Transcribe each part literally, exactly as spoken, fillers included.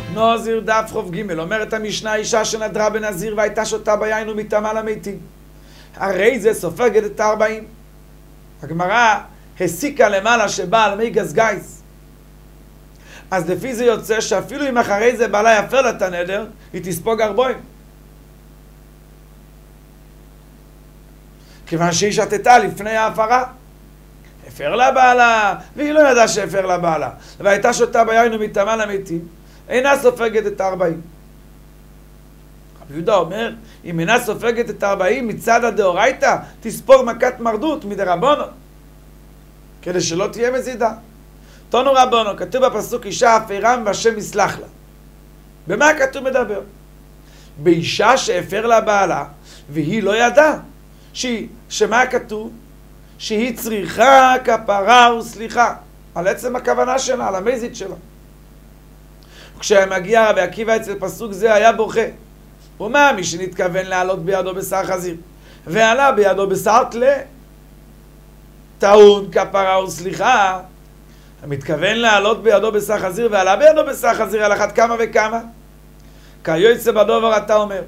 נוזיר דף חוב ג' אומרת המשנה, אישה שנדרה בנזיר והייתה שותה ביין ומטמאה למתים, הרי זה סופגת את הארבעים. הגמרא הסיקה למעלה שבעל מי גזגייס, אז לפי זה יוצא שאפילו אם אחרי זה בעלה יפר לה את הנדר, היא תספוג ארבעים, כיוון שהיא שתתה לפני ההפרה. הפר לה בעלה, והיא לא ידעה שהפר לה בעלה, והייתה שותה ביין ומטמאה למתים, אינה סופגת את הארבעים. רבי יהודה אומר, אם אינה סופגת את הארבעים מצד הדאורייתא, תספוג מכת מרדות מדרבנו, כדי שלא תהיה מזידה. תנו רבנו, כתוב בפסוק אישה הפרם והשם יסלח לה. במה כתוב מדבר? באישה שהפר לה בעלה והיא לא ידעה. שהיא, שמה כתוב? שהיא צריכה כפרה וסליחה על עצם הכוונה שלה, על המזיד שלה. כשמגיע רבי עקיבא אצל פסוק זה היה בוכה. ומה מי שנתכוון לעלות בידו בשר חזיר ועלה בידו בשר תלה, טעון כפרה וסליחה. המתכוון לעלות בידו בשר חזיר ועלה בידו בשר חזיר על אחת כמה וכמה. כיוצא בדובר אתה אומר.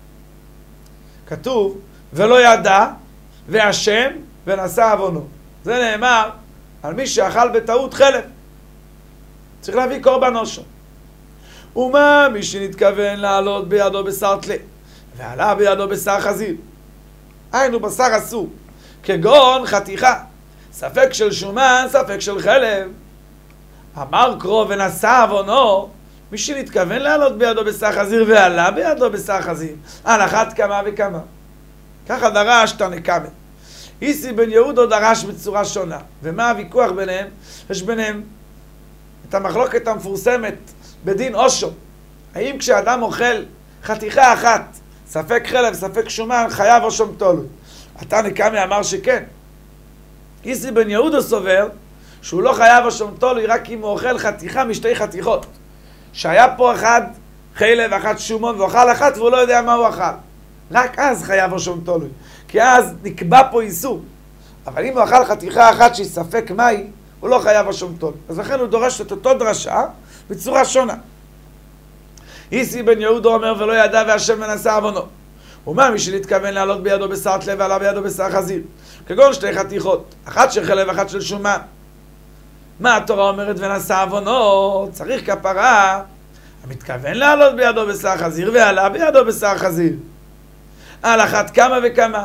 כתוב ולא ידע והשם ונשא עוונו. זה נאמר על מי שאכל בטעות חלב, צריך להביא קורבן עושר. ומה מי שנתכוון לעלות בידו בשר תלה ועלה בידו בשר חזיר, היינו בשר אסור, כגון חתיכה, ספק של שומן, ספק של חלב. אמר קרוא ונשא עוונו, מי שנתכוון לעלות בידו בשר חזיר ועלה בידו בשר חזיר על אחת כמה וכמה. ככה דרש תנא קמא. איסי בן יהודו דרש בצורה שונה. ומה הוויכוח ביניהם? יש ביניהם את המחלוקת המפורסמת בדין אושו. האם כשאדם אוכל חתיכה אחת, ספק חלב, ספק שומן, חייב או שום תולוי? תנא קמא אמר שכן. איסי בן יהודו סובר שהוא לא חייב או שום תולוי רק אם הוא אוכל חתיכה משתי חתיכות. שהיה פה אחד חלב, אחת שומון, ואוכל אחת והוא לא יודע מה הוא אכל. רק אז חייב או שום תולוי. כי אז נקבע פה איסור. אבל אם הוא אכל חתיכה אחת שהיא ספק מהי, הוא לא חייב או שום תולוי. אז לכן הוא דורש את אותו דרשה בצורה שונה. איסי בן יהודו אומר ולא ידע והשם ונשא עוונו. ומה מי שנתכוון לעלות בידו בשר תלה ועלה בידו בשר חזיר, כגון שתי חתיכות, אחת של חלב אחת של שומן. מה התורה אומרת ונשא עוונו? צריך כפרה. המתכוון לעלות בידו בשר חזיר ועלה בידו בשר חזיר על אחת כמה וכמה.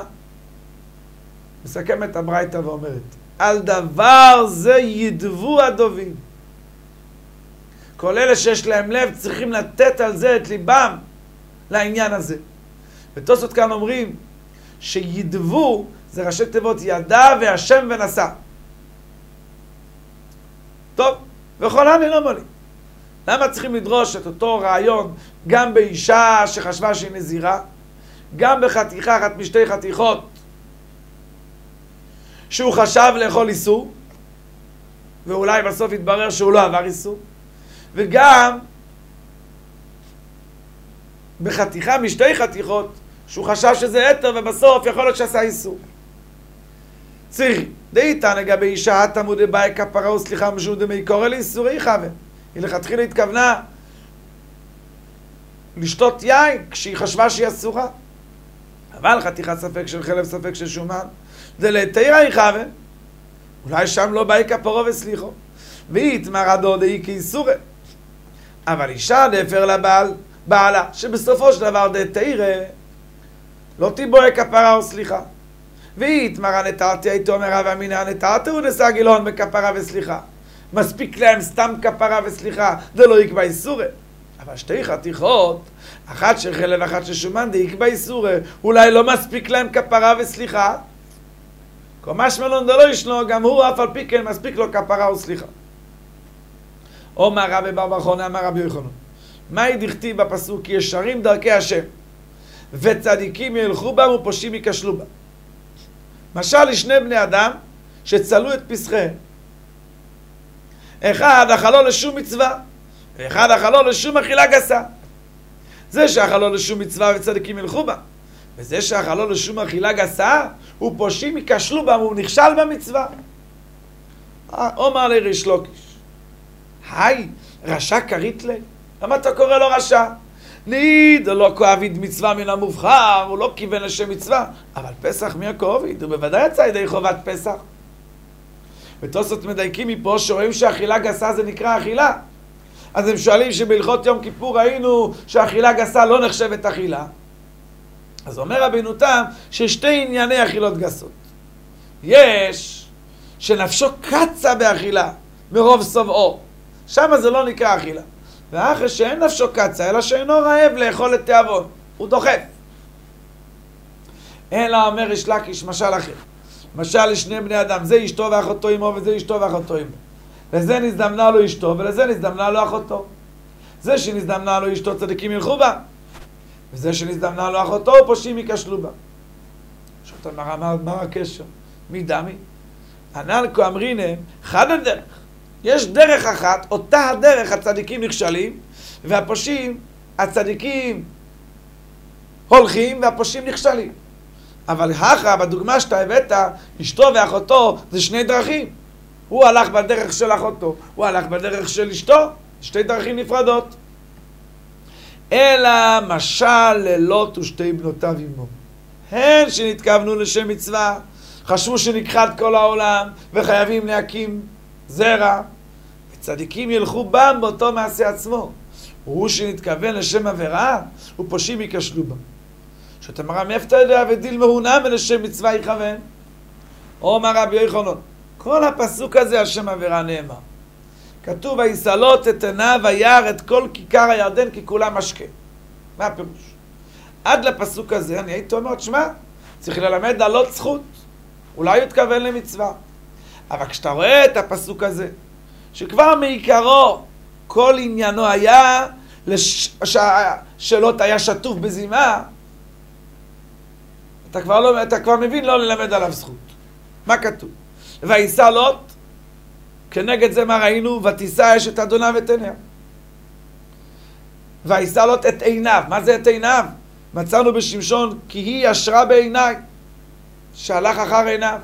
מסכמת הברייתא ואומרת, על דבר זה ידבו הדובים. כל אלה שיש להם לב צריכים לתת על זה את ליבם לעניין הזה. ותוספות כאן אומרים שידבו זה ראשי תיבות ידע והשם ונשא. טוב, וכל אני לא מולי. למה צריכים לדרוש את אותו רעיון גם באישה שחשבה שהיא נזירה, גם בחתיכה אחת משתי חתיכות שהוא חשב לאכול איסור ואולי בסוף יתברר שהוא לא עבר איסור, וגם בחתיכה משתי חתיכות שהוא חשב שזה יתר ובסוף יכול להיות שעשה איסור? צריך דאיתן לגבי אישה תמודי באי כפרה וסליחה משהו דמי קורא לאיסורי חווה. היא לכתחילה התכוונה לשתות יין כשהיא חשבה שהיא אסורה, אבל חתיכת ספק של חלב, ספק של שומן, זה לתירה חווה, אולי שם לא באי כפרה וסליחו והיא התמרדו דאי כאיסורי. אבל אישה דפר לבעל בעלה שבסופו של דבר דתירה לא תיבואי כפרה וסליחה, והיא התמרה נתרתי הייתו אומר רב אמינא נתרתי ונשא גילון בכפרה וסליחה, מספיק להם סתם כפרה וסליחה, זה לא יקבע איסורי. אבל שתי חתיכות, אחת של חלב אחת של שומן, זה יקבע איסורי, אולי לא מספיק להם כפרה וסליחה, קומש מלון זה לא ישנו, גם הוא אף על פי כן מספיק לו כפרה וסליחה. אומר רבי בר בר חונה אמר רבי יוחנן, מהי דכתיב בפסוק ישרים דרכי השם וצדיקים ילכו בם ופושעים ייכשלו בם? משל לשני בני אדם שצלו את פסחיהם, אחד אכלו לשום מצווה ואחד אכלו לשום אכילה גסה. זה שאכלו לשום מצווה וצדיקים ילכו בה, וזה שאכלו לשום אכילה גסה ופושעים ייכשלו בם, הוא נכשל במצווה. אומר לי ריש לוקיש, היי רשע קרית לי, למה אתה קורא לו רשע? ניד, לא כואביד מצווה מן המובחר, הוא לא כיוון לשם מצווה. אבל פסח מי הכואביד? הוא בוודאי יצא ידי חובת פסח. ותוספות מדייקים מפה שרואים שאכילה גסה זה נקרא אכילה. אז הם שואלים שבהלכות יום כיפור ראינו שאכילה גסה לא נחשבת אכילה. אז אומר רבינו תם ששתי ענייני אכילות גסות. יש שנפשו קצה באכילה מרוב סובעו. שם זה לא נקרא אכילה. ואחרי שאין נפשו קצה, אלא שאינו רעב לאכול את תיאבון. הוא דוחף. אלא אומר יש לקיש משל אחר. משל לשני בני אדם, זה אשתו ואחותו עמו וזה אשתו ואחותו עמו. לזה נזדמנה לו אשתו ולזה נזדמנה לו אחותו. זה שנזדמנה לו אשתו צדיקים ילכו בה. וזה שנזדמנה לו אחותו פושעים ייכשלו בה. שאתה אמר, מה, מה הקשר? מי דמי? ענן כה אמרינם, חד הדרך. יש דרך אחת, אותה הדרך הצדיקים נכשלים, והפושעים, הצדיקים הולכים והפושעים נכשלים. אבל הכרע, בדוגמה שאתה הבאת, אשתו ואחותו זה שני דרכים. הוא הלך בדרך של אחותו, הוא הלך בדרך של אשתו, שתי דרכים נפרדות. אלא משל ללוט ושתי בנותיו עמו. הן שנתכוונו לשם מצווה, חשבו שנכחד כל העולם וחייבים להקים זרע, וצדיקים ילכו בם באותו מעשה עצמו. הוא שנתכוון לשם עבירה, ופושעים ייכשלו בם. שאתה מראה מאיפה אתה יודע ודיל מהונם ולשם מצווה יכוון? אומר רבי יוחנן, כל הפסוק הזה השם עבירה נאמר. כתוב ויסלוט את עיניו וירא את כל כיכר הירדן כי כולם משקה. מה הפירוש? עד לפסוק הזה אני הייתי אומר, שמע, צריך ללמד לעלות זכות. אולי הוא התכוון למצווה. אבל כשאתה רואה את הפסוק הזה, שכבר מעיקרו כל עניינו היה לש... ש... שלוט היה שטוף בזימה, אתה כבר, לא... אתה כבר מבין לא ללמד עליו זכות. מה כתוב? ויסע לוט, כנגד זה מה ראינו? ותישא אשת אדוניו את עיניו. ויסע לוט את עיניו. מה זה את עיניו? מצאנו בשמשון כי היא ישרה בעיניי, שהלך אחר עיניו.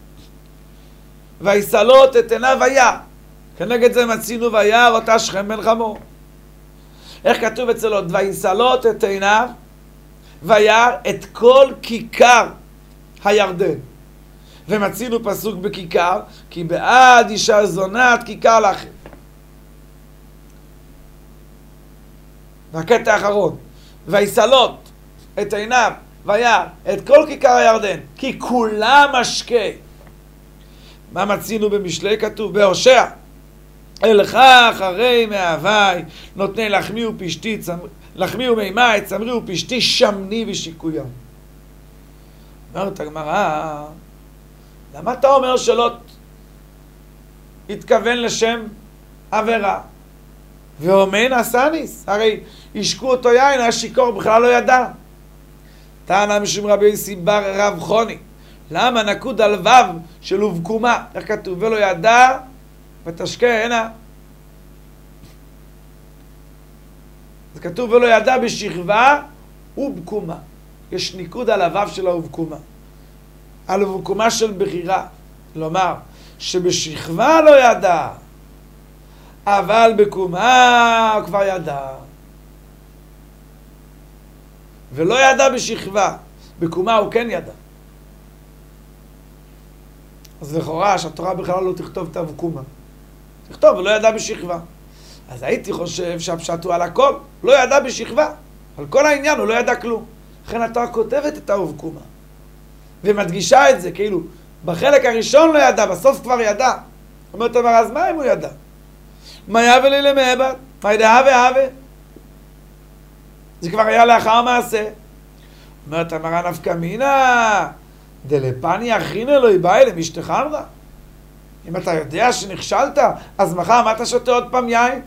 ויסע לוט את עיניו וירא. כנגד זה מצינו וירא אותה שכם בן חמור. איך כתוב אצל לוט? ויסע לוט את עיניו וירא את כל כיכר הירדן. ומצינו פסוק בכיכר, כי בעד אישה זונת כיכר לכם. והקטע האחרון, ויסע לוט את עיניו וירא את כל כיכר הירדן, כי כולם משקה. מה מצינו במשלי? כתוב בהושע, אלך אחרי מאהבי נותני לחמי ופשתי, לחמי ומימי, צמרי ופשתי, שמני ושיקוים. אומרת הגמרא, למה אתה אומר שלוט התכוון לשם עבירה? ואומן עשניס, הרי ישקו אותו יין, השיקור בכלל לא ידע. טענה משום רבי יוסי בר רב חוני, למה נקוד על וו של ובקומה? איך כתוב? ולא ידע ותשקה הנה. אז כתוב ולא ידע בשכבה ובקומה. יש ניקוד על הוו של הובקומה. על ובקומה של בחירה. כלומר, שבשכבה לא ידע, אבל בקומה הוא כבר ידע. ולא ידע בשכבה, בקומה הוא כן ידע. אז לכאורה שהתורה בכלל לא תכתוב את הבקומה. תכתוב, ולא ידע בשכבה. אז הייתי חושב שהפשט הוא על הכל. לא ידע בשכבה. על כל העניין הוא לא ידע כלום. לכן התורה כותבת את ההובקומה. ומדגישה את זה, כאילו, בחלק הראשון לא ידע, בסוף כבר ידע. אומרת אמר, אז מה אם הוא ידע? מה יאווה לי למעבד? מה ידעה והווה? זה כבר היה לאחר מעשה. אומרת אמרה נפקא מינה, דלפני אחין אלוהי באי למשתך אמרה. אם אתה יודע שנכשלת, אז מחר מה אתה שותה עוד פעם יין?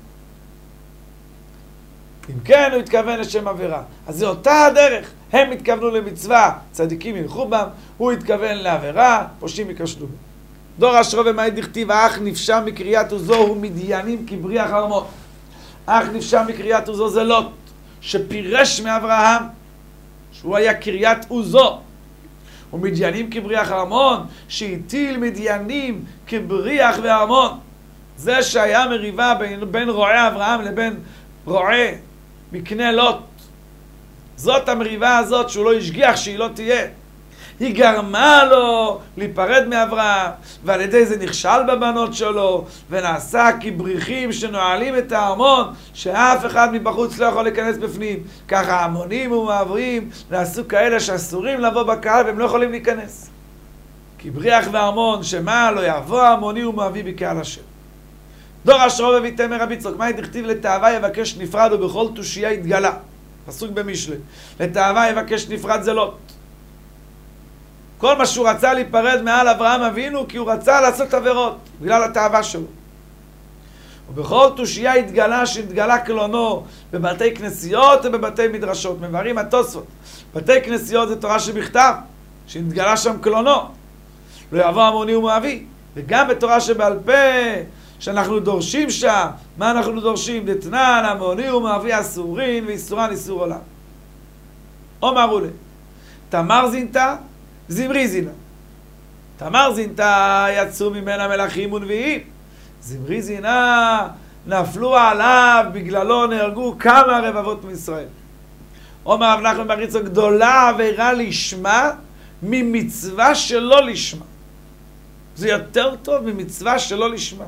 אם כן, הוא התכוון לשם עבירה. אז זה אותה הדרך. הם התכוונו למצווה, צדיקים ילכו בם, הוא התכוון לעבירה, פושעים ייכשלו בם. דור אשרו ומאי דכתיב, האח נפשע מקריאת עוזו הוא מדיינים כבריח ארמון. האח נפשע מקריאת עוזו זה לוט, שפירש מאברהם, שהוא היה קריאת עוזו. ומדיינים כבריח ארמון, שהטיל מדיינים כבריח וארמון. זה שהיה מריבה בין, בין רועי אברהם לבין רועה מקנה לוט, זאת המריבה הזאת שהוא לא השגיח שהיא לא תהיה, היא גרמה לו להיפרד מאברהם, ועל ידי זה נכשל בבנות שלו, ונעשה כבריחים שנועלים את הארמון, שאף אחד מבחוץ לא יכול להיכנס בפנים. ככה המונים ומעברים נעשו כאלה שאסורים לבוא בקהל והם לא יכולים להיכנס. כבריח וארמון, שמה לא יבוא המוני ומעבי בקהל השם. דור אשרו בביא תמר רבי יצחק, מה דכתיב לתאווה יבקש נפרד ובכל תושייה יתגלה. פסוק במשלי. לתאווה יבקש נפרד זה לוט. כל מה שהוא רצה להיפרד מעל אברהם אבינו, כי הוא רצה לעשות עבירות, בגלל התאווה שלו. ובכל תושייה התגלה שהתגלה קלונו בבתי כנסיות ובבתי מדרשות. מבארים התוספות. בתי כנסיות זה תורה שבכתב, שהתגלה שם קלונו. לא יבוא המוני ומואבי. וגם בתורה שבעל פה, שאנחנו דורשים שם, מה אנחנו דורשים? דתנן, המוני ומואבי אסורין ואיסורן איסור עולם. אומרו לי, תמר זינתה, זמרי זינה. תמר זינתה יצאו ממנה מלכים ונביאים. זמרי זינה נפלו עליו, בגללו נהרגו כמה רבבות מישראל. אומר רב נחמן בר יצחק, גדולה עבירה לשמה ממצווה שלא לשמה. זה יותר טוב ממצווה שלא לשמה.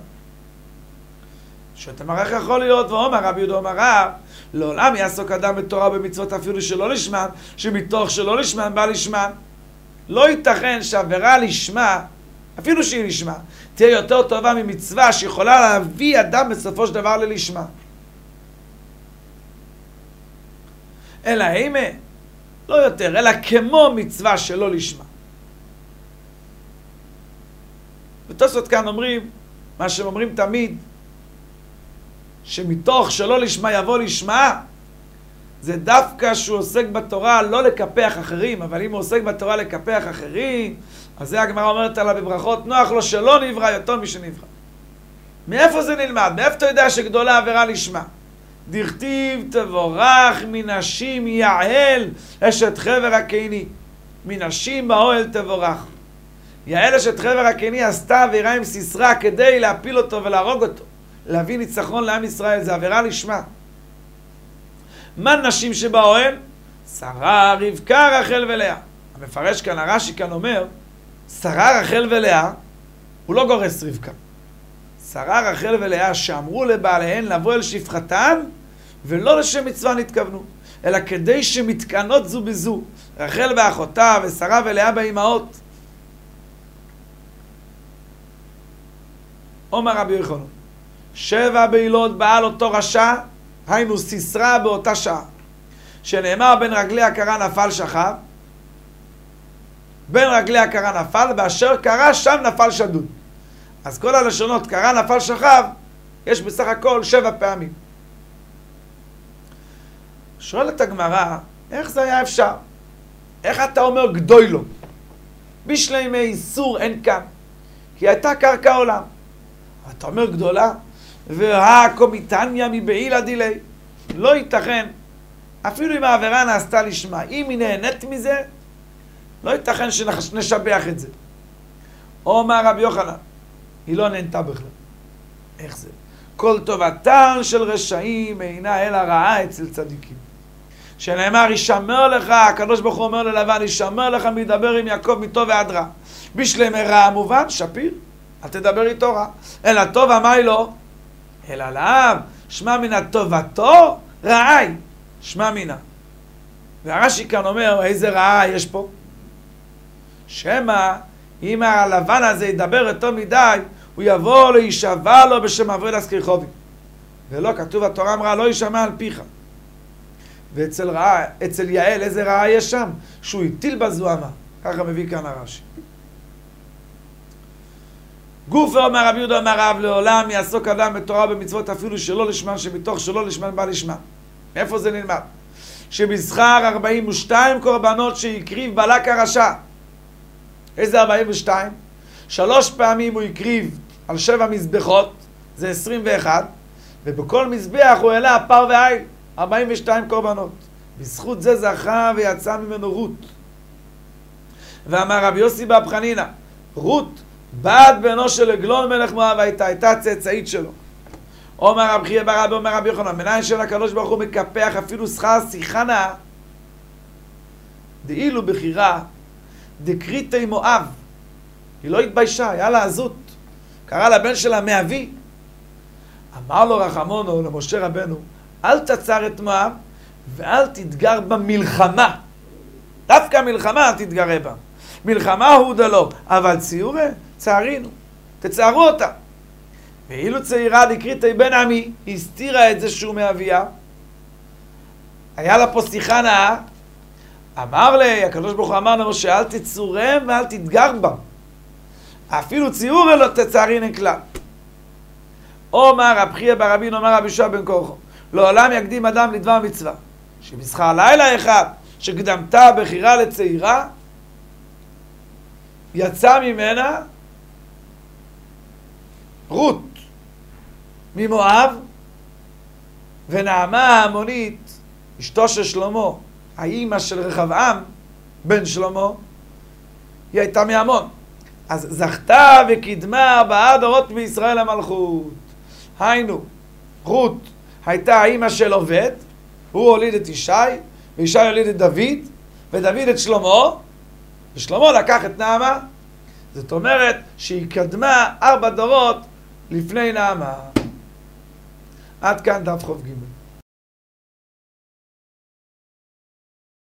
שאתה מראה איך יכול להיות, ואומר רבי יהודה אומר רב, לעולם יעסוק אדם בתורה במצוות אפילו שלא לשמן, שמתוך שלא לשמן בא לשמן. לא ייתכן שעבירה לשמה, אפילו שהיא לשמה, תהיה יותר טובה ממצווה שיכולה להביא אדם בסופו של דבר ללשמה. אלא אימה, לא יותר, אלא כמו מצווה שלא לשמה. ותוספות כאן אומרים, מה שהם אומרים תמיד, שמתוך שלא לשמה יבוא לשמה, זה דווקא שהוא עוסק בתורה לא לקפח אחרים, אבל אם הוא עוסק בתורה לקפח אחרים, אז זה הגמרא אומרת עליו בברכות, נוח לו שלא נברא יותר משנברא. מאיפה זה נלמד? מאיפה אתה יודע שגדולה עבירה לשמה? דכתיב תבורך מנשים יעל אשת חבר הקיני. מנשים באוהל תבורך. יעל אשת חבר הקיני עשתה עבירה עם סיסרא כדי להפיל אותו ולהרוג אותו. להביא ניצחון לעם ישראל, זה עבירה לשמה. מה נשים שבאוהל? שרה, רבקה, רחל ולאה. המפרש כאן, הרש"י כאן אומר, שרה, רחל ולאה, הוא לא גורס רבקה. שרה, רחל ולאה שאמרו לבעליהן לבוא אל שפחתן, ולא לשם מצווה נתכוונו, אלא כדי שמתקנות זו בזו. רחל באחותה ושרה ולאה באימהות. אומר רבי יוחנן, שבע בעילות בעל אותו רשע, היינו סיסרא באותה שעה, שנאמר בין רגלי הקרה נפל שכב, בין רגלי הקרה נפל, באשר קרה שם נפל שדוד. אז כל הלשונות קרה נפל שכב, יש בסך הכל שבע פעמים. שואלת הגמרא, איך זה היה אפשר? איך אתה אומר גדוי לו? בשלמי איסור אין כאן, כי הייתה קרקע עולם. אתה אומר גדולה? והקומיטניה מבעילה דילי. לא ייתכן, אפילו אם העבירה נעשתה לשמה, אם היא נהנית מזה, לא ייתכן שנשבח את זה. אומר רבי יוחנן, היא לא נהנתה בכלל. איך זה? כל טובתן של רשעים אינה אלא רעה אצל צדיקים. שנאמר, ישמר לך, הקדוש ברוך הוא אומר ללבן, ישמר לך מדבר עם יעקב מטוב ועד רע. בשלמי רע מובן, שפיר, אל תדבר איתו רע. אלא טוב אמי לו, אלא לאו, שמע מינה טובתו, רעי, שמע מינה. והרש"י כאן אומר, איזה רעה יש פה? שמא, אם הלבן הזה ידבר יותר מדי, הוא יבוא להישבע לו בשם אברל אסקריחובי. ולא, כתוב התורה אמרה, לא יישמע על פיך. ואצל רעה, אצל יעל, איזה רעה יש שם? שהוא הטיל בזוהמה. ככה מביא כאן הרש"י. גוף אומר רבי יהודה אומר רב, לעולם יעסוק אדם בתורה במצוות אפילו שלא לשמן, שמתוך שלא לשמן בא לשמן. איפה זה נלמד? שבזכר ארבעים ושתיים קורבנות שהקריב בלק הרשע. איזה ארבעים ושתיים? שלוש פעמים הוא הקריב על שבע מזבחות, זה עשרים ואחת, ובכל מזבח הוא העלה פר ועיל, ארבעים ושתיים קורבנות. בזכות זה זכה ויצא ממנו רות. ואמר רבי יוסי באב חנינא, רות בת בנו של עגלון מלך מואב הייתה, הייתה צאצאית שלו. אומר רב חייא בר אבא, אומר רבי יוחנן, מניין של הקדוש ברוך הוא מקפח אפילו שכר שיחה נאה, דאילו בחירה דקריטי מואב, היא לא התביישה, היה לה עזות, קרא לבן שלה מאבי, אמר לו רחמונו למשה רבנו, אל תצר את מואב ואל תתגר במלחמה, דווקא מלחמה אל תתגרה בה, מלחמה הוא דלו, אבל ציורה צערינו, תצערו אותה. ואילו צעירה דקריטי בן עמי, היא הסתירה את זה שהוא מאביה, היה לה פה שיחה נאה, אמר לי, הקדוש ברוך הוא אמר למשה, אל תצורם ואל תתגר בה, אפילו ציור לא תצערין כלל. אומר רב חייא בר אבינא, אומר רבי יהושע בן כורחו, לעולם יקדים אדם לדבר מצווה, שבשכר לילה אחד שקדמתה בחירה לצעירה, יצא ממנה רות ממואב, ונעמה ההמונית, אשתו של שלמה, האימא של רחבעם בן שלמה, היא הייתה מעמון. אז זכתה וקידמה ארבעה דורות בישראל המלכות. היינו, רות הייתה האימא של עובד, הוא הוליד את ישי, וישי הוליד את דוד, ודוד את שלמה, ושלמה לקח את נעמה. זאת אומרת שהיא קדמה ארבע דורות לפני נעמה. עד כאן דף חוב ג'.